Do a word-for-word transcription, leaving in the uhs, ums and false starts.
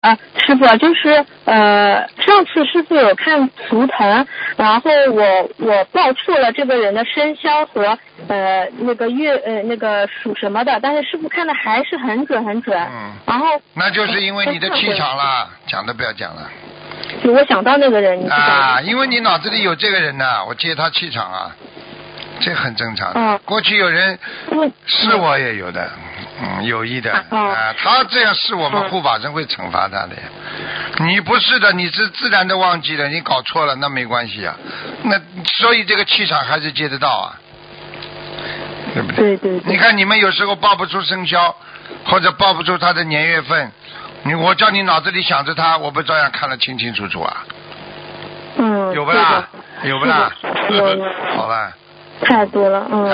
啊，师傅，就是呃，上次师傅有看图腾，然后我我报错了这个人的生肖和呃那个月呃那个属什么的，但是师傅看的还是很准很准。 嗯。 然后。 那就是因为你的气场啦，讲都不要讲了。 就我想到那个人，你知道吗？ 啊，因为你脑子里有这个人呐，我接他气场啊，这很正常的。 嗯。 过去有人是我也有的。嗯，有意的啊、 哦呃，他这样是我们护法神会惩罚他的呀。嗯、你不是的，你是自然的忘记了，你搞错了，那没关系啊。那所以这个气场还是接得到啊，对不对？ 对对对。 你看你们有时候报不出生肖，或者报不出他的年月份，你我叫你脑子里想着他，我不照样看得清清楚楚啊？ 嗯。 有不啦？有不啦？ 有有。 好了。 太多了，嗯。